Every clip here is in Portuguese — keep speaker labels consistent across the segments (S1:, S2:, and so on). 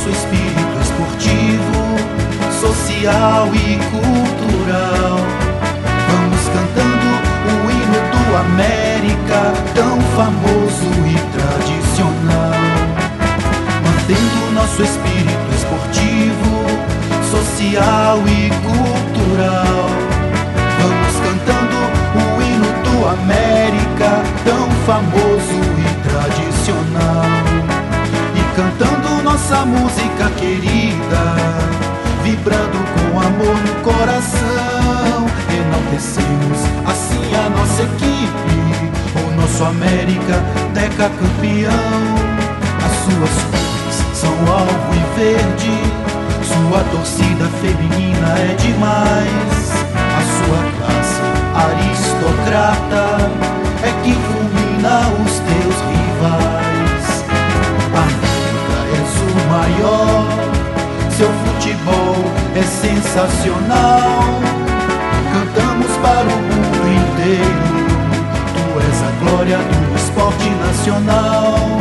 S1: nosso espírito esportivo, social e cultural. Vamos cantando o hino do América, tão famoso e tradicional. Mantendo nosso espírito esportivo, social e cultural. Vamos cantando o hino do América, tão famoso e tradicional. E cantando nossa música querida, vibrando com amor no coração, enaltecemos assim a nossa equipe, o nosso América decacampeão. As suas cores são alvo e verde, sua torcida feminina é demais. A sua classe aristocrata é que fulmina os teus rivais. América, és o maior, seu futebol é sensacional. Cantamos para o mundo inteiro, tu és a glória do esporte nacional.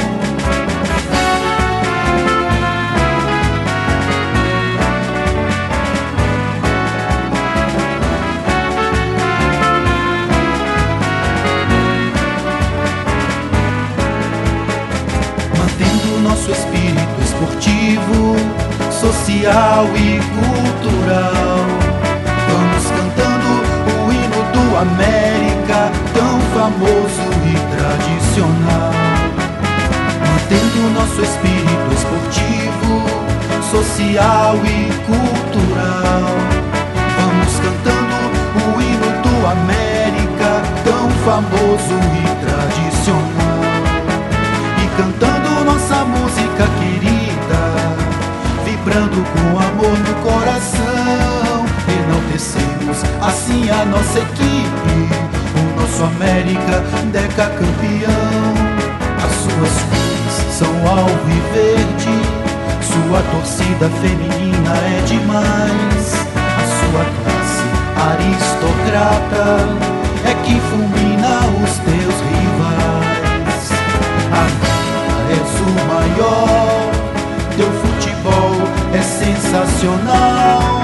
S1: Mantendo nosso espírito esportivo, social e cultural, vamos cantando o hino do América, tão famoso e tradicional. Mantendo nosso espírito esportivo, social e cultural, vamos cantando o hino do América, tão famoso e tradicional. E cantando nossa música querida, vibrando com amor no coração, enaltecemos assim a nossa equipe, o nosso América decacampeão. As suas cores são alvo e verde, sua torcida feminina é demais. A sua classe aristocrata é que fulmina os teus rivais. América, és o maior, teu futebol é sensacional.